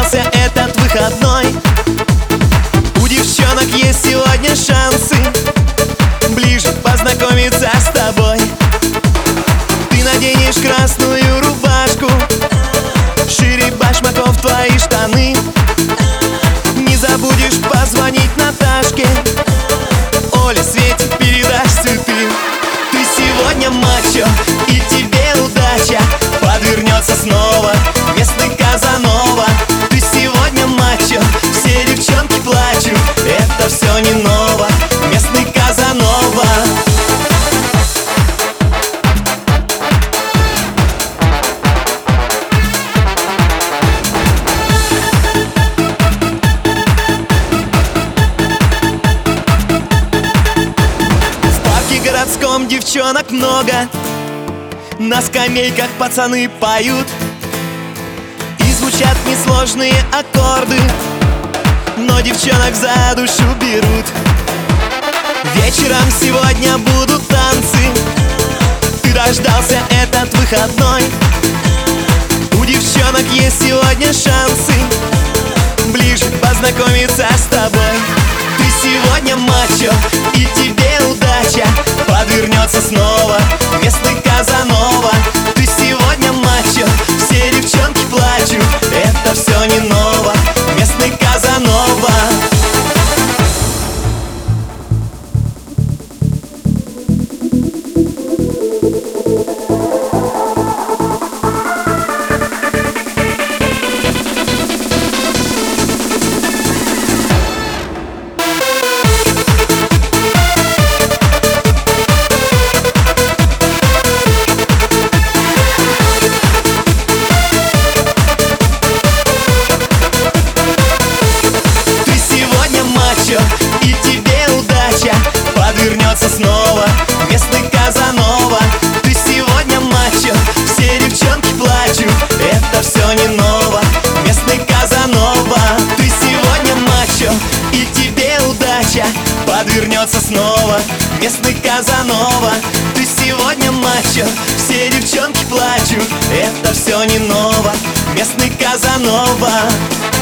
дождался этот выходной. У девчонок есть сегодня шансы ближе познакомиться с тобой. Ты наденешь красную рубашку, шире башмаков твои штаны. Не забудешь позвонить Наташке, Оле, Свете передашь цветы. Ты сегодня мачо, и тебе удача подвернется снова, местный Казанова. Ты сегодня мачо, все девчонки плачут, это все не ново, местный Казанова. В девчонок много, на скамейках пацаны поют, и звучат несложные аккорды, но девчонок за душу берут. Вечером сегодня будут танцы, ты дождался этот выходной. У девчонок есть сегодня шансы ближе познакомиться с тобой. Ты сегодня мачо, и тебе удача подвернется снова, местный Казанова. Ты сегодня мачо, все девчонки плачут, это все не ново, местный Казанова. И тебе удача подвернется снова, местный Казанова. Ты сегодня мачо, все девчонки плачут, это все не ново, местный Казанова. Ты сегодня мачо, и тебе удача подвернется снова, местный Казанова. Ты сегодня мачо, все девчонки плачут, это все не ново, местный Казанова.